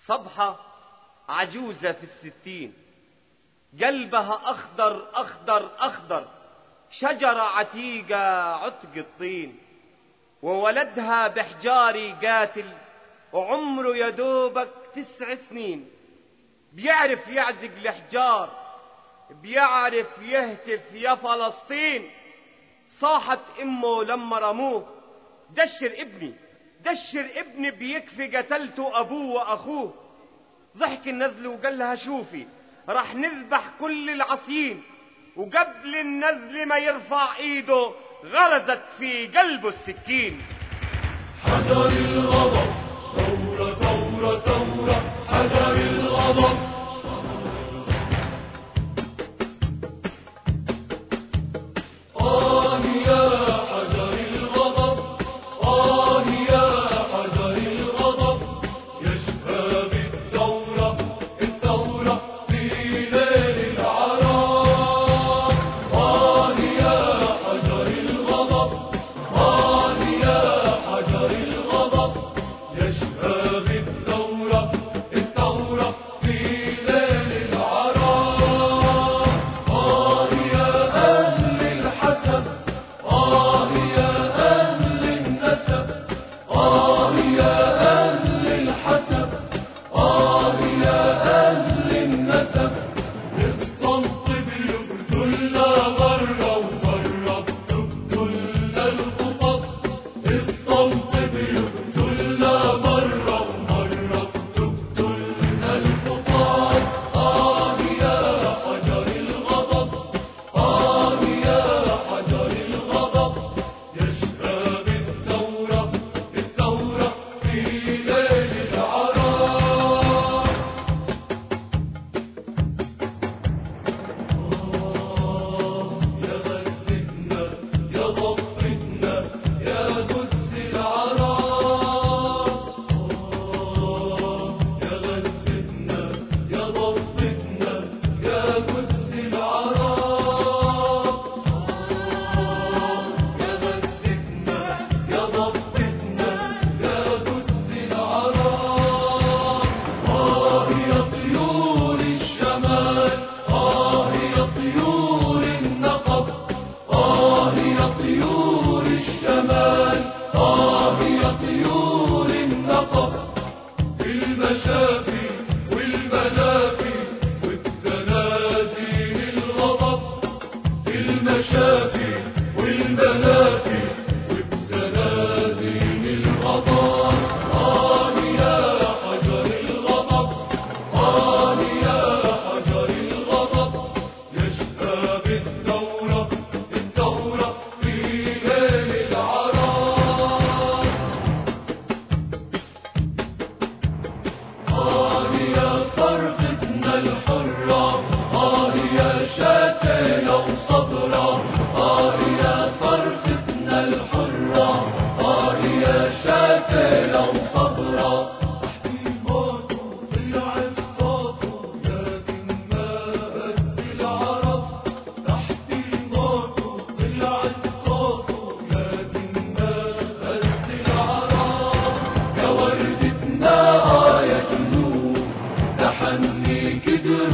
صبحة عجوزة في الستين، قلبها أخضر أخضر أخضر، شجرة عتيقة عتق الطين، وولدها بحجاري قاتل وعمره يدوبك 9 سنين. بيعرف يعزق الحجار، بيعرف يهتف يا فلسطين. صاحت امه لما رموه، دشر ابني دشر ابني، بيكفي قتلته ابوه واخوه. ضحك النزل وقال لها شوفي راح نذبح كل العصيين، وقبل النزل ما يرفع ايده غرزت في قلبه السكين. حجر الغضب ثورة ثورة ثورة، حجر الغضب تحني كدر